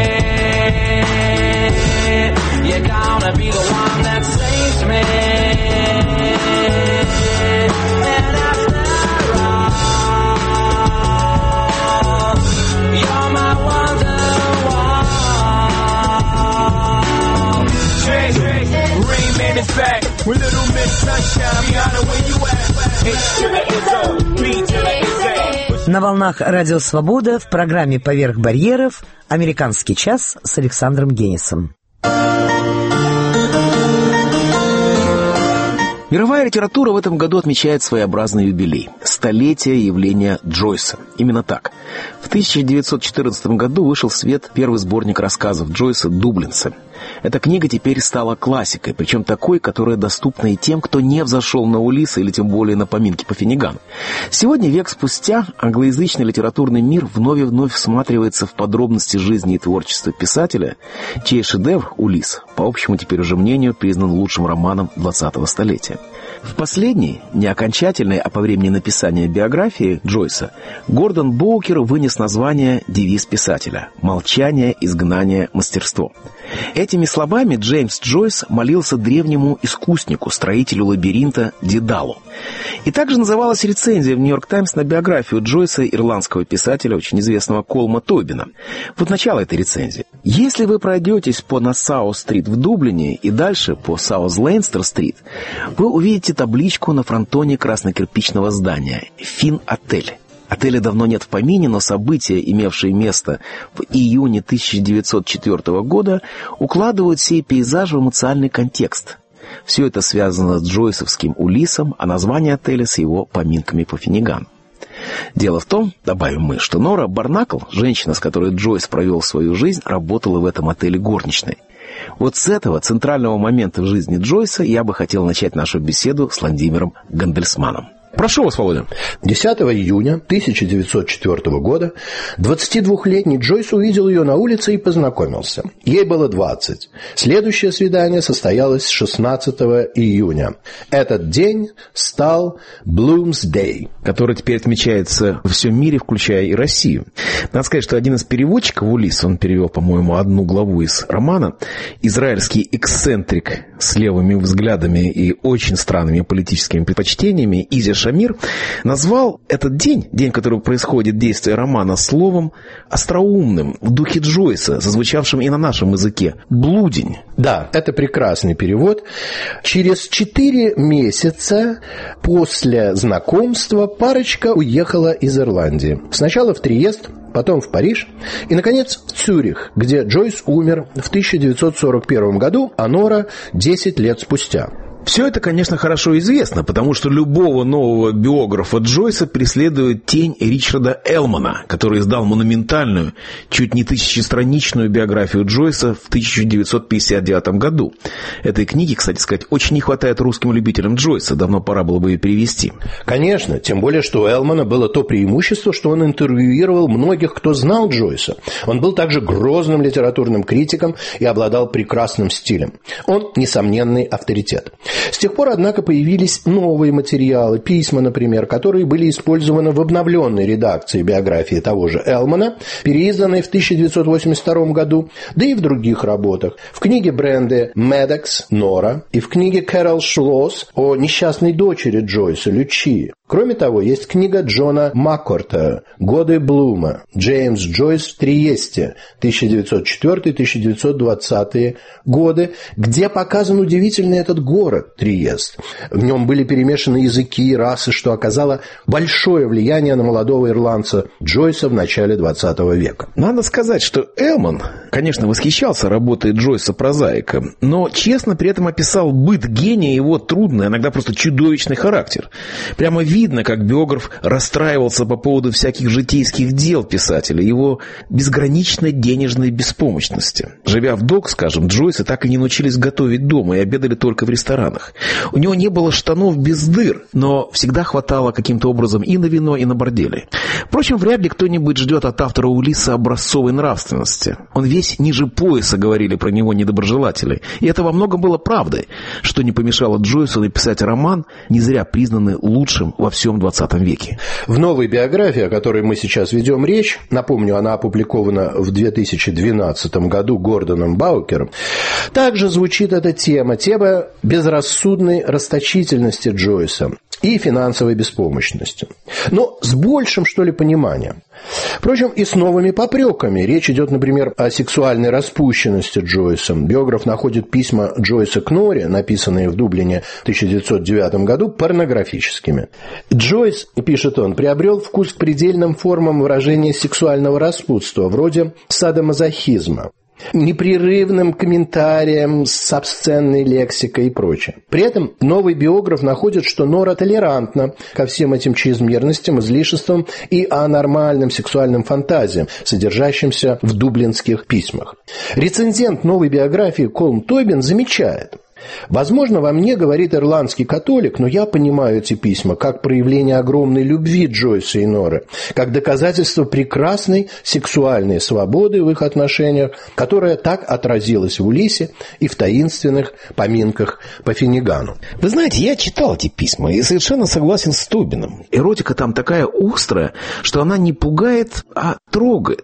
maybe you're gonna be the one that saves me. На волнах Радио Свобода в программе «Поверх барьеров» «Американский час» с Александром Генисом. Мировая литература в этом году отмечает своеобразный юбилей – столетие явления Джойса. Именно так. В тысяча девятьсот четырнадцатом году вышел в свет первый сборник рассказов Джойса «Дублинцы». Эта книга теперь стала классикой, причем такой, которая доступна и тем, кто не взошел на Улисса или тем более на поминки по Финнигану. Сегодня, век спустя, англоязычный литературный мир вновь и вновь всматривается в подробности жизни и творчества писателя, чей шедевр «Улисс», по общему теперь уже мнению, признан лучшим романом двадцатого столетия. В последней, не окончательной, а по времени написания биографии Джойса, Гордон Боукер вынес название «Девиз писателя» «Молчание, изгнание, мастерство». Этими словами Джеймс Джойс молился древнему искуснику, строителю лабиринта Дедалу. И также называлась рецензия в «Нью-Йорк Таймс» на биографию Джойса ирландского писателя, очень известного Колма Тобина. Вот начало этой рецензии. Если вы пройдетесь по Нассау-стрит в Дублине и дальше по Саут-Лейнстер-стрит, вы увидите табличку на фронтоне краснокирпичного здания «Фин-отель». Отеля давно нет в помине, но события, имевшие место в июне тысяча девятьсот четвёртого года, укладывают сей пейзаж в эмоциональный контекст. Все это связано с джойсовским Улиссом, а название отеля с его поминками по Финнигану. Дело в том, добавим мы, что Нора Барнакл, женщина, с которой Джойс провел свою жизнь, работала в этом отеле горничной. Вот с этого центрального момента в жизни Джойса я бы хотел начать нашу беседу с Владимиром Гандельсманом. Прошу вас, Володя. десятого июня тысяча девятьсот четвёртого года двадцатидвухлетний Джойс увидел ее на улице и познакомился. Ей было двадцать. Следующее свидание состоялось шестнадцатого июня. Этот день стал Bloomsday, который теперь отмечается во всем мире, включая и Россию. Надо сказать, что один из переводчиков Улисса, он перевел, по-моему, одну главу из романа, израильский эксцентрик с левыми взглядами и очень странными политическими предпочтениями, Изя Шамир, назвал этот день, день, в который происходит действие романа, словом остроумным, в духе Джойса, зазвучавшим и на нашем языке – «блудень». Да, это прекрасный перевод. Через четыре месяца после знакомства парочка уехала из Ирландии. Сначала в Триест, потом в Париж и, наконец, в Цюрих, где Джойс умер в тысяча девятьсот сорок первом году, а Нора – десять лет спустя. Все это, конечно, хорошо известно, потому что любого нового биографа Джойса преследует тень Ричарда Элмана, который издал монументальную, чуть не тысячестраничную биографию Джойса в тысяча девятьсот пятьдесят девятом году. Этой книги, кстати сказать, очень не хватает русским любителям Джойса, давно пора было бы ее перевести. Конечно, тем более, что у Элмана было то преимущество, что он интервьюировал многих, кто знал Джойса. Он был также грозным литературным критиком и обладал прекрасным стилем. Он несомненный авторитет. С тех пор, однако, появились новые материалы, письма, например, которые были использованы в обновленной редакции биографии того же Элмана, переизданной в тысяча девятьсот восемьдесят втором году, да и в других работах. В книге Бренды Медекс «Нора» и в книге Кэрол Шлосс о несчастной дочери Джойса Лючии. Кроме того, есть книга Джона Маккорта «Годы Блума», Джеймс Джойс в Триесте, тысяча девятьсот четвёртый — тысяча девятьсот двадцатые годы, где показан удивительный этот город Триест. В нем были перемешаны языки и расы, что оказало большое влияние на молодого ирландца Джойса в начале двадцатого века. Надо сказать, что Элман, конечно, восхищался работой Джойса-прозаика, но честно при этом описал быт гения и его трудный, иногда просто чудовищный характер. Прямо видно, как биограф расстраивался по поводу всяких житейских дел писателя, его безграничной денежной беспомощности. Живя в Док, скажем, Джойсы так и не научились готовить дома и обедали только в ресторанах. У него не было штанов без дыр, но всегда хватало каким-то образом и на вино, и на бордели. Впрочем, вряд ли кто-нибудь ждет от автора Улисса образцовой нравственности. Он весь ниже пояса, говорили про него недоброжелатели. И это во многом было правдой, что не помешало Джойсу написать роман, не зря признанный лучшим во всем двадцатом веке. В новой биографии, о которой мы сейчас ведем речь, напомню, она опубликована в две тысячи двенадцатом году Гордоном Баукером, также звучит эта тема, тема безрассудной расточительности Джойса и финансовой беспомощности. Но с большим, что ли, пониманием. Впрочем, и с новыми попреками. Речь идет, например, о сексуальной распущенности Джойса. Биограф находит письма Джойса к Норе, написанные в Дублине в тысяча девятьсот девятом году, порнографическими. Джойс, пишет он, приобрел вкус к предельным формам выражения сексуального распутства, вроде садомазохизма, непрерывным комментариям с обсценной лексикой и прочее. При этом новый биограф находит, что Нора толерантна ко всем этим чрезмерностям, излишествам и анормальным сексуальным фантазиям, содержащимся в дублинских письмах. Рецензент новой биографии Колм Тобин замечает: возможно, во мне, говорит ирландский католик, но я понимаю эти письма как проявление огромной любви Джойса и Норы, как доказательство прекрасной сексуальной свободы в их отношениях, которая так отразилась в Улиссе и в таинственных поминках по Финнигану. Вы знаете, я читал эти письма и совершенно согласен с Тобином. Эротика там такая острая, что она не пугает, а трогает.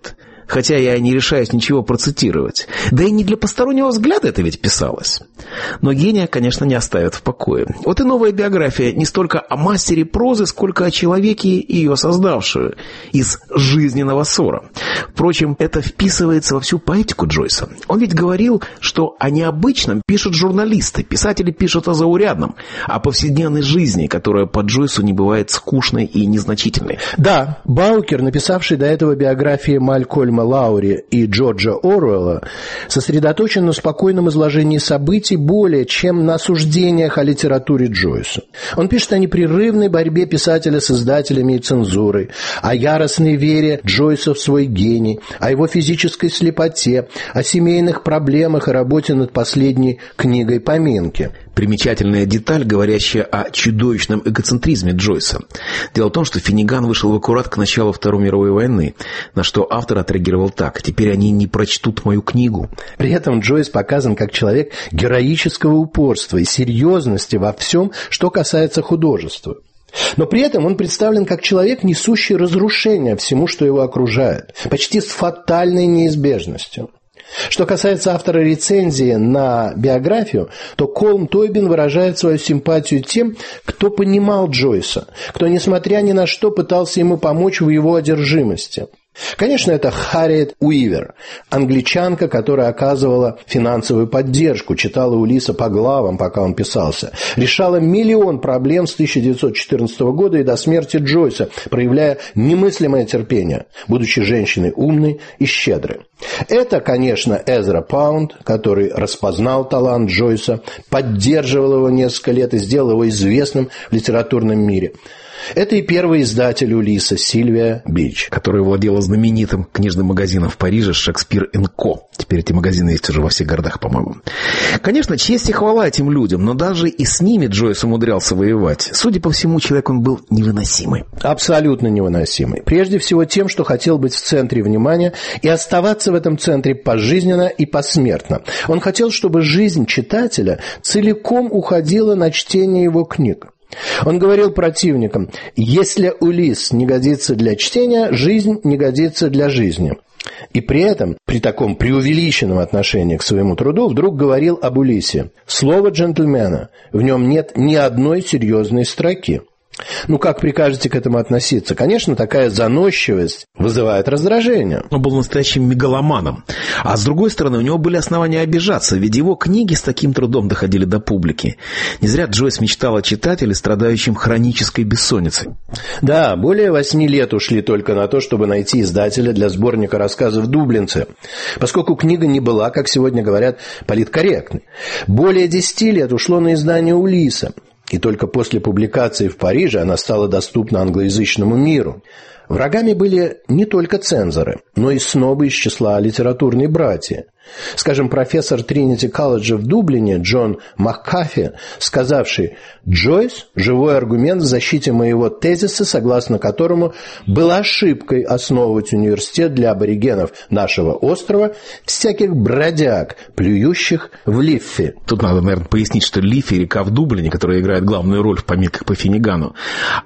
хотя я не решаюсь ничего процитировать. Да и не для постороннего взгляда это ведь писалось. Но гения, конечно, не оставят в покое. Вот и новая биография не столько о мастере прозы, сколько о человеке, ее создавшую, из жизненного ссора. Впрочем, это вписывается во всю поэтику Джойса. Он ведь говорил, что о необычном пишут журналисты, писатели пишут о заурядном, о повседневной жизни, которая по Джойсу не бывает скучной и незначительной. Да, Баукер, написавший до этого биографии Малькольма Лаури и Джорджа Оруэлла, сосредоточен на спокойном изложении событий более чем на суждениях о литературе Джойса. Он пишет о непрерывной борьбе писателя с издателями и цензурой, о яростной вере Джойса в свой гений, о его физической слепоте, о семейных проблемах и работе над последней книгой «Поминки». Примечательная деталь, говорящая о чудовищном эгоцентризме Джойса. Дело в том, что Финниган вышел в аккурат к началу Второй мировой войны, на что автор отреагировал так: «Теперь они не прочтут мою книгу». При этом Джойс показан как человек героического упорства и серьезности во всем, что касается художества. Но при этом он представлен как человек, несущий разрушение всему, что его окружает, почти с фатальной неизбежностью. Что касается автора рецензии на биографию, то Колм Тойбин выражает свою симпатию тем, кто понимал Джойса, кто, несмотря ни на что, пытался ему помочь в его одержимости. Конечно, это Харриет Уивер, англичанка, которая оказывала финансовую поддержку, читала Улисса по главам, пока он писался, решала миллион проблем с тысяча девятьсот четырнадцатого года и до смерти Джойса, проявляя немыслимое терпение, будучи женщиной умной и щедрой. Это, конечно, Эзра Паунд, который распознал талант Джойса, поддерживал его несколько лет и сделал его известным в литературном мире. Это и первый издатель Улисса Сильвия Бич, которая владела знаменитым книжным магазином в Париже «Шекспир энд Ко». Теперь эти магазины есть уже во всех городах, по-моему. Конечно, честь и хвала этим людям, но даже и с ними Джойс умудрялся воевать. Судя по всему, человек он был невыносимый. Абсолютно невыносимый. Прежде всего тем, что хотел быть в центре внимания и оставаться в этом центре пожизненно и посмертно. Он хотел, чтобы жизнь читателя целиком уходила на чтение его книг. Он говорил противникам: если Улисс не годится для чтения, жизнь не годится для жизни. И при этом, при таком преувеличенном отношении к своему труду, вдруг говорил об Улиссе: слово джентльмена, в нем нет ни одной серьезной строки. Ну, как прикажете к этому относиться? Конечно, такая заносчивость вызывает раздражение. Он был настоящим мегаломаном. А с другой стороны, у него были основания обижаться, ведь его книги с таким трудом доходили до публики. Не зря Джойс мечтал о читателе, страдающем хронической бессонницей. Да, более восьми лет ушли только на то, чтобы найти издателя для сборника рассказов «Дублинцы», поскольку книга не была, как сегодня говорят, политкорректной. Более десяти лет ушло на издание «Улисса». И только после публикации в Париже она стала доступна англоязычному миру. Врагами были не только цензоры, но и снобы из числа литературной братьи. Скажем, профессор Тринити колледжа в Дублине Джон Маккафи, сказавший: «Джойс – живой аргумент в защите моего тезиса, согласно которому было ошибкой основывать университет для аборигенов нашего острова, всяких бродяг, плюющих в Лиффи». Тут надо, наверное, пояснить, что Лиффи – река в Дублине, которая играет главную роль в поминках по Финнигану.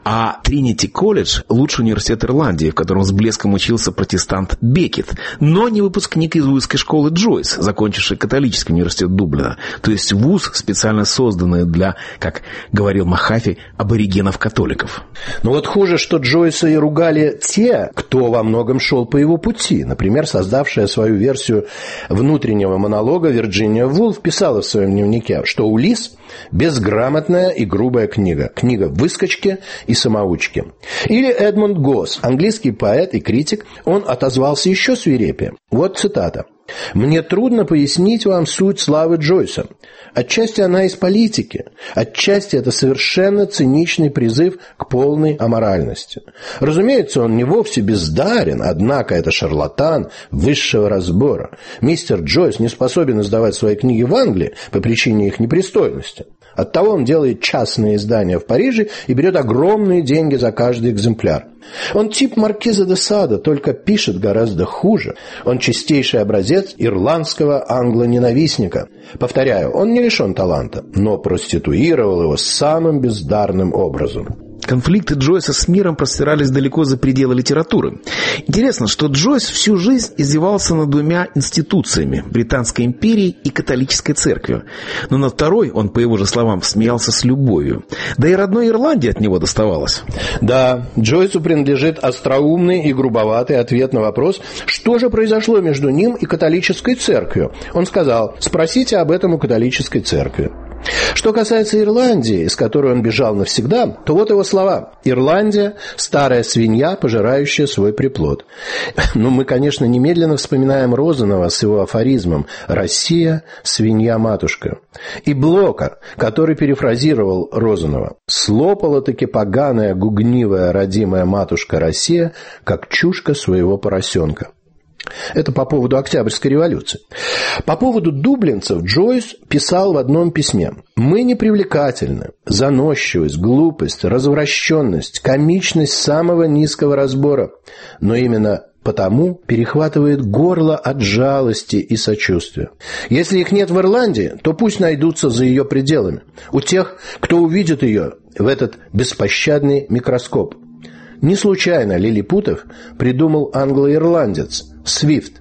А Тринити колледж – лучший университет Ирландии, в котором с блеском учился протестант Беккет, но не выпускник из Уилской школы Джойс, закончивший католический университет Дублина, то есть вуз, специально созданный для, как говорил Махафи, аборигенов-католиков. Но вот хуже, что Джойса и ругали те, кто во многом шел по его пути. Например, создавшая свою версию внутреннего монолога Вирджиния Вулф писала в своем дневнике, что «Улисс – безграмотная и грубая книга, книга выскочки и самоучки». Или Эдмунд Госс, английский поэт и критик, он отозвался еще свирепее. Вот цитата: «Мне трудно пояснить вам суть славы Джойса. Отчасти она из политики, отчасти это совершенно циничный призыв к полной аморальности. Разумеется, он не вовсе бездарен, однако это шарлатан высшего разбора. Мистер Джойс не способен издавать свои книги в Англии по причине их непристойности. Оттого он делает частные издания в Париже и берет огромные деньги за каждый экземпляр. Он тип маркиза де Сада, только пишет гораздо хуже. Он чистейший образец ирландского англоненавистника. Повторяю, он не лишен таланта, но проституировал его самым бездарным образом». Конфликты Джойса с миром простирались далеко за пределы литературы. Интересно, что Джойс всю жизнь издевался над двумя институциями – Британской империей и католической церковью. Но над второй он, по его же словам, смеялся с любовью. Да и родной Ирландии от него доставалось. Да, Джойсу принадлежит остроумный и грубоватый ответ на вопрос, что же произошло между ним и католической церковью. Он сказал: «Спросите об этом у католической церкви». Что касается Ирландии, с которой он бежал навсегда, то вот его слова: «Ирландия – старая свинья, пожирающая свой приплод». Ну, мы, конечно, немедленно вспоминаем Розанова с его афоризмом «Россия – свинья-матушка». И Блока, который перефразировал Розанова: «Слопала-таки поганая, гугнивая, родимая матушка Россия, как чушка своего поросенка». Это по поводу Октябрьской революции. По поводу дублинцев Джойс писал в одном письме: «Мы непривлекательны. Заносчивость, глупость, развращенность, комичность самого низкого разбора. Но именно потому перехватывает горло от жалости и сочувствия. Если их нет в Ирландии, то пусть найдутся за ее пределами. У тех, кто увидит ее в этот беспощадный микроскоп». Не случайно лилипутов придумал англо-ирландец Свифт.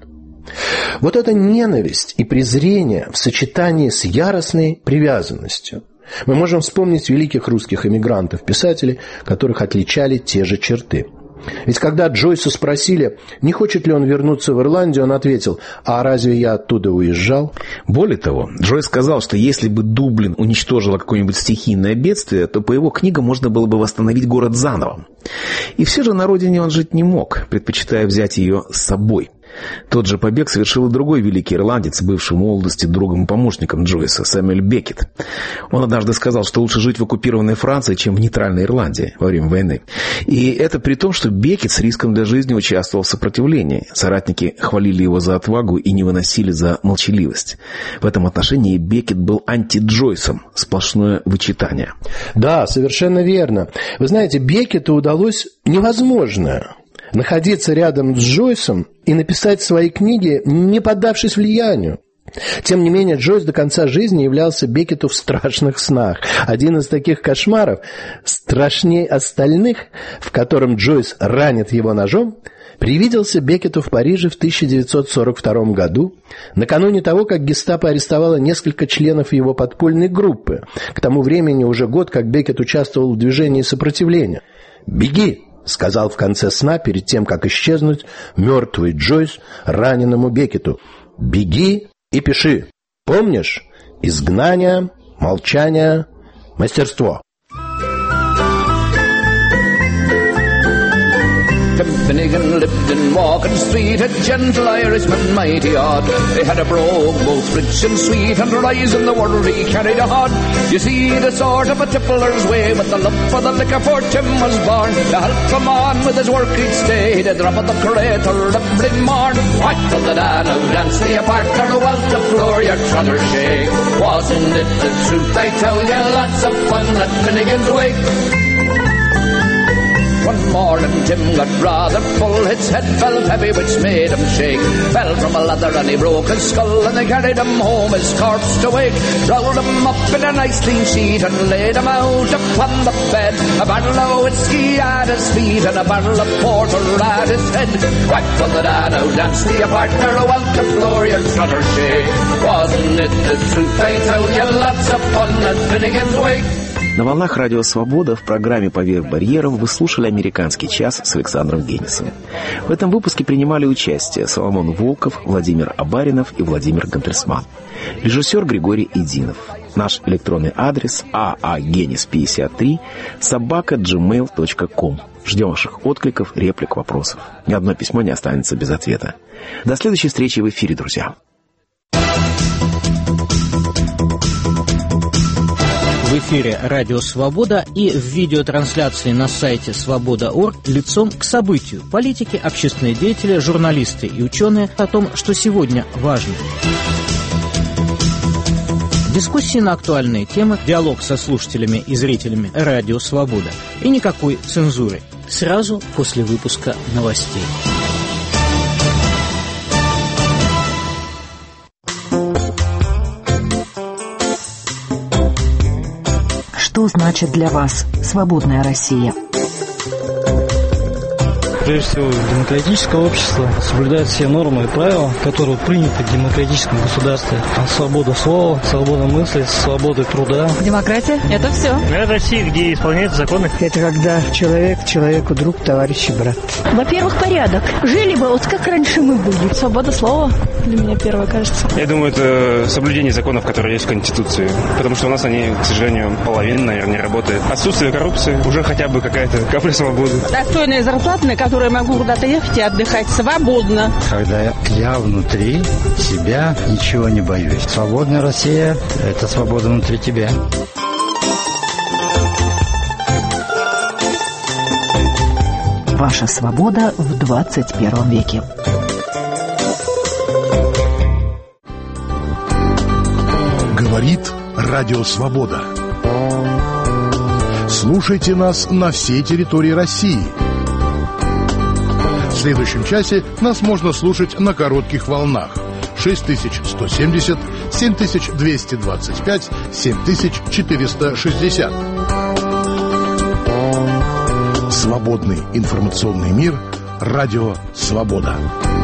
Вот эта ненависть и презрение в сочетании с яростной привязанностью. Мы можем вспомнить великих русских эмигрантов-писателей, которых отличали те же черты. Ведь когда Джойса спросили, не хочет ли он вернуться в Ирландию, он ответил: «А разве я оттуда уезжал?» Более того, Джойс сказал, что если бы Дублин уничтожило какое-нибудь стихийное бедствие, то по его книгам можно было бы восстановить город заново. И все же на родине он жить не мог, предпочитая взять ее с собой. Тот же побег совершил и другой великий ирландец, бывший в молодости другом и помощником Джойса, Сэмюэль Беккет. Он однажды сказал, что лучше жить в оккупированной Франции, чем в нейтральной Ирландии во время войны. И это при том, что Беккет с риском для жизни участвовал в сопротивлении. Соратники хвалили его за отвагу и не выносили за молчаливость. В этом отношении Беккет был анти-Джойсом, сплошное вычитание. Да, совершенно верно. Вы знаете, Беккету удалось невозможное – находиться рядом с Джойсом и написать свои книги, не поддавшись влиянию. Тем не менее, Джойс до конца жизни являлся Беккету в страшных снах. Один из таких кошмаров, страшней остальных, в котором Джойс ранит его ножом, привиделся Беккету в Париже в тысяча девятьсот сорок втором году, накануне того, как гестапо арестовало несколько членов его подпольной группы. К тому времени уже год, как Беккет участвовал в движении сопротивления. «Беги!» — сказал в конце сна, перед тем, как исчезнуть, мертвый Джойс раненому Беккету. «Беги и пиши. Помнишь? Изгнание, молчание, мастерство». Finnegan lived in Walking Street, a gentle Irishman, mighty odd. They had a brogue, both rich and sweet, and rise in the world he carried a hod. You see, the sort of a tippler's way, but the love for the liquor for Tim was born. To help him on with his work each day, the drop of the crater every morn. Right till the Dan who danced the apart, or well to floor your trotter shake. Wasn't it the truth, I tell you, lots of fun at Finnegan's Wake. One morning Tim got rather full, his head felt heavy which made him shake. Fell from a ladder and he broke his skull, and they carried him home his corpse to wake. Rolled him up in a nice clean sheet and laid him out upon the bed. A barrel of whiskey at his feet and a barrel of porter at his head. Right from the Dan who danced the partner, well to floor your trotter shake. Wasn't it the truth, I tell you, lots of fun at Finnegan's Wake. На волнах Радио Свобода в программе «Поверх барьеров» вы слушали «Американский час» с Александром Генисом. В этом выпуске принимали участие Соломон Волков, Владимир Абаринов и Владимир Гандерсман. Режиссер Григорий Идинов. Наш электронный адрес аагенис пятьдесят три собака джимейл точка ком. Ждем ваших откликов, реплик, вопросов. Ни одно письмо не останется без ответа. До следующей встречи в эфире, друзья. В эфире «Радио Свобода» и в видеотрансляции на сайте свобода точка орг лицом к событию. Политики, общественные деятели, журналисты и ученые о том, что сегодня важно. Дискуссии на актуальные темы, диалог со слушателями и зрителями «Радио Свобода». И никакой цензуры. Сразу после выпуска новостей. Что значит для вас свободная Россия? Прежде всего, демократическое общество соблюдает все нормы и правила, которые приняты в демократическом государстве. Свобода слова, свобода мысли, свобода труда. Демократия – это все. Это Россия, где исполняются законы. Это когда человек человеку друг, товарищ и брат. Во-первых, порядок. Жили бы вот как раньше мы были. Свобода слова для меня первое, кажется. Я думаю, это соблюдение законов, которые есть в Конституции. Потому что у нас они, к сожалению, половина, наверное, не работает. Отсутствие коррупции, уже хотя бы какая-то капля свободы. Достойная зарплата, на которую я могу куда-то ехать и отдыхать свободно. Когда я внутри себя ничего не боюсь. Свободная Россия – это свобода внутри тебя. Ваша свобода в двадцать первом веке. Говорит Радио Свобода. Слушайте нас на всей территории России. В следующем часе нас можно слушать на коротких волнах. шесть тысяч сто семьдесят, семь тысяч двести двадцать пять, семь тысяч четыреста шестьдесят. Свободный информационный мир. Радио Свобода.